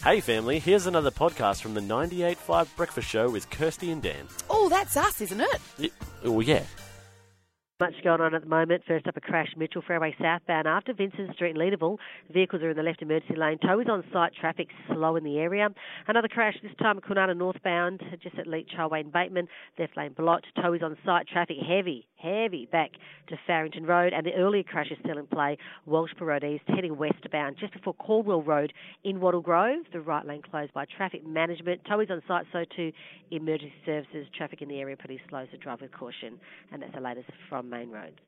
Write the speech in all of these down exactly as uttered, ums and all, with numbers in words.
Hey family, here's another podcast from the ninety-eight point five Breakfast Show with Kirsty and Dan. Oh, that's us, isn't it? Y- Oh, yeah. Much going on at the moment. First up, a crash Mitchell Freeway southbound after Vincent Street in Leederville. Vehicles are in the left emergency lane. Tow is on site. Traffic slow in the area. Another crash, this time at Kunana northbound, just at Leach Highway in Bateman. Left lane blocked. Tow is on site. Traffic heavy, heavy back to Farrington Road. And the earlier crash is still in play. Welshpool Road East heading westbound just before Caldwell Road in Wattle Grove. The right lane closed by traffic management. Tow is on site, so too emergency services. Traffic in the area pretty slow, so drive with caution. And that's the latest from Main Road.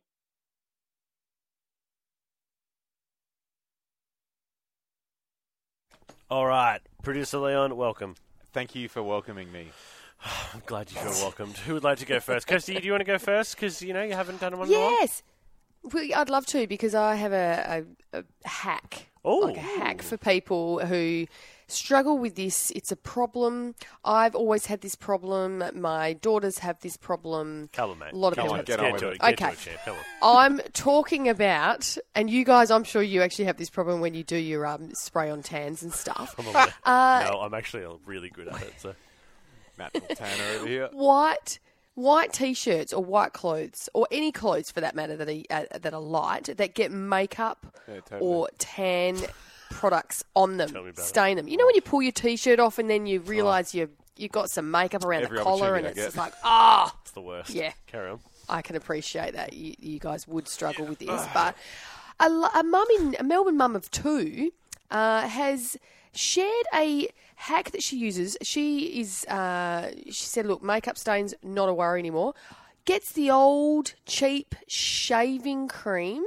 All right, producer Leon, welcome. Thank you for welcoming me. I'm glad you feel welcomed. Who would like to go first? Kirsty, do you want to go first? Because, you know, you haven't done one in a while. Yes. Well, I'd love to because I have a, a, a hack. Oh. Like a hack for people who struggle with this. It's a problem. I've always had this problem. My daughters have this problem. Come on, mate. A lot of Come people. on, Get get on to with it. it. Get Okay. to it, champ. Come on. I'm talking about, and you guys, I'm sure you actually have this problem when you do your um, spray on tans and stuff. Come on, mate. Uh, No, I'm actually really good at it. So. Matt Tanner over here. White white t-shirts or white clothes or any clothes for that matter that are, uh, that are light that get makeup Yeah, totally. or tan products on them, Tell me about stain them. You know when you pull your t-shirt off and then you realise you you got some makeup around Every the collar and opportunity I it's get. just like ah. It's the worst. Yeah. Carry on. I can appreciate that you, you guys would struggle with this, but a, lo- a mum in a Melbourne mum of two uh, has shared a hack that she uses. She is uh, she said, "Look, makeup stains not a worry anymore." Gets the old cheap shaving cream,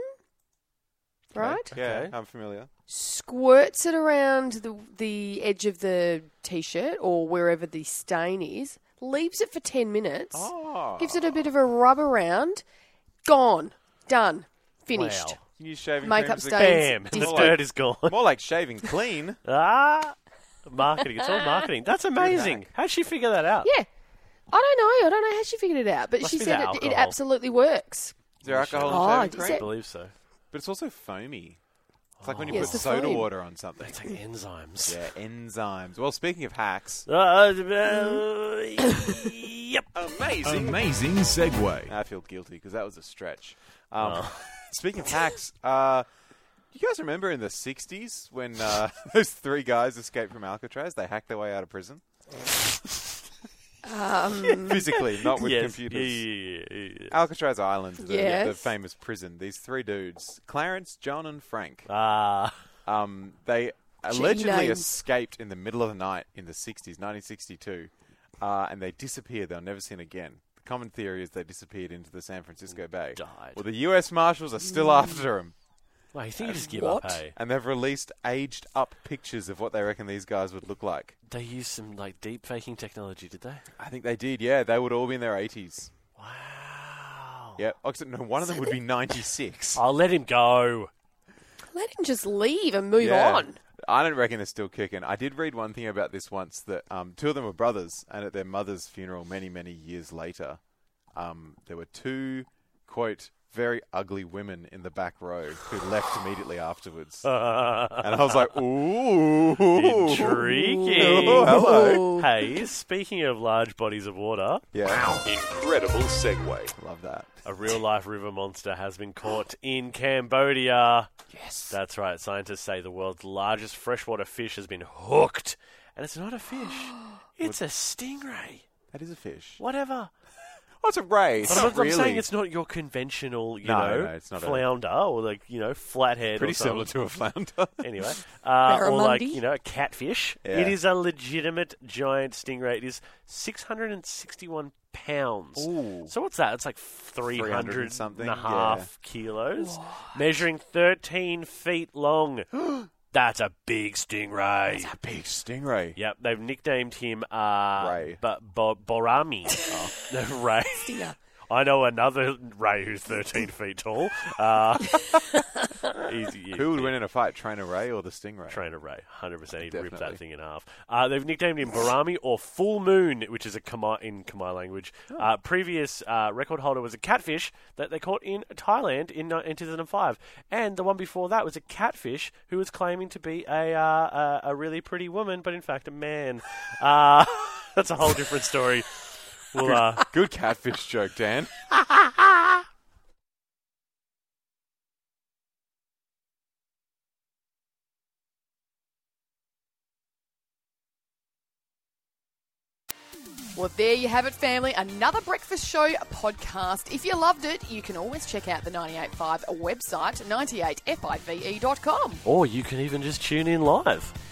right? Yeah, Okay. I'm familiar. Squirts it around the the edge of the t-shirt or wherever the stain is. Leaves it for ten minutes. Oh. Gives it a bit of a rub around. Gone. Done. Finished. Wow. Use shaving Makeup creams stains. Bam. The Disco. dirt is gone. More like shaving clean. Ah. Marketing. It's all marketing. That's amazing. How'd she figure that out? Yeah. I don't know. I don't know how she figured it out, but Must she be said the it, it alcohol. absolutely works. Is there alcohol in Oh, shaving is cream? I it- believe so. But it's also foamy. It's like when you Yeah, put it's the soda foam. water on something. It's like enzymes. Yeah, enzymes. Well, speaking of hacks, Uh, uh, yep. amazing. Amazing segue. I feel guilty because that was a stretch. Um, Oh. Speaking of hacks, uh, you guys remember in the sixties when uh, those three guys escaped from Alcatraz? They hacked their way out of prison. Um, Physically, not with yes. computers. Yeah, yeah, yeah, yeah. Alcatraz Island, the, Yes. the famous prison. These three dudes, Clarence, John, and Frank, Ah. um, they Gee allegedly names. escaped in the middle of the night in the sixties, nineteen sixty-two, uh, and they disappeared. They were never seen again. The common theory is they disappeared into the San Francisco Bay. Died. Well, the U S Marshals are still after them, Well, you think you just give What? up, hey? and they've released aged-up pictures of what they reckon these guys would look like. They used some, like, deep faking technology, did they? I think they did, yeah. They would all be in their eighties. Wow. Yeah, except no, one of them would be ninety-six. I'll let him go. let him just leave and move Yeah. on. I don't reckon they're still kicking. I did read one thing about this once, that um, two of them were brothers, and at their mother's funeral many, many years later, um, there were two, quote, very ugly women in the back row who left immediately afterwards. And I was like, ooh. Intriguing. Oh, hello. Ooh. Hey, speaking of large bodies of water, Yeah, Incredible segue. love that. a real-life river monster has been caught in Cambodia. Yes. That's right. Scientists say the world's largest freshwater fish has been hooked. And it's not a fish. It's a stingray. That is a fish. Whatever. Oh, it's a ray. It's But I'm, not I'm really. saying it's not your conventional, you No, know, no, it's not a- flounder or, like, you know, flathead pretty or something. similar to a flounder. Anyway, uh, or like, Barramundi? you know, a catfish. Yeah. It is a legitimate giant stingray. It is six hundred sixty-one pounds. Ooh. So what's that? It's like three three hundred hundred and something, and a half yeah. kilos, measuring thirteen feet long. That's a big stingray. It's a big stingray. Yep, they've nicknamed him uh, Ray. But Bo- Borami. No, Ray. Stinger. I know another Ray who's thirteen feet tall. Uh, he's, yeah, Who would win in a fight, Trainer Ray or the Stingray? Trainer Ray, one hundred percent. He'd rip Definitely. that thing in half. Uh, they've nicknamed him Barami or Full Moon, which is a Khmer, in Khmer language. Oh. Uh, previous uh, record holder was a catfish that they caught in Thailand in, uh, in two thousand five. And the one before that was a catfish who was claiming to be a, uh, a, a really pretty woman, but in fact a man. Uh, that's a whole different story. We'll, uh, Good catfish joke, Dan. Well, there you have it, family. Another Breakfast Show podcast. If you loved it, you can always check out the ninety-eight point five website, ninety-eight five e dot com. or you can even just tune in live.